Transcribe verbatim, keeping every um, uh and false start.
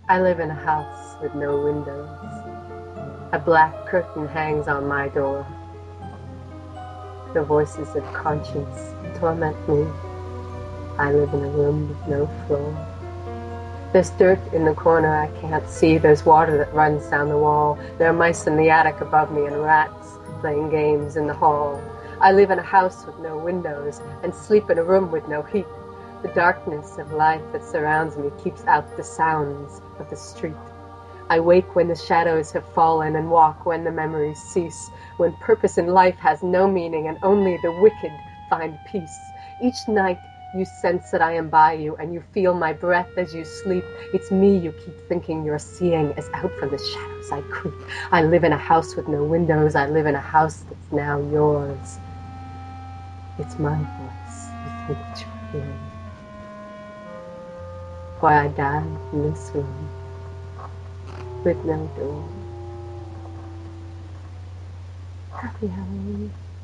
I live in a house with no windows. A black curtain hangs on my door. The voices of conscience torment me. I live in a room with no floor. There's dirt in the corner I can't see. There's water that runs down the wall. There are mice in the attic above me and rats playing games in the hall. I live in a house with no windows and sleep in a room with no heat. The darkness of life that surrounds me keeps out the sounds of the street. I wake when the shadows have fallen and walk when the memories cease, when purpose in life has no meaning and only the wicked find peace. Each night you sense that I am by you and you feel my breath as you sleep. It's me you keep thinking you're seeing as out from the shadows I creep. I live in a house with no windows. I live in a house that's now yours. It's my voice you think that you're hearing. Why I died in this room with no door. Happy Halloween.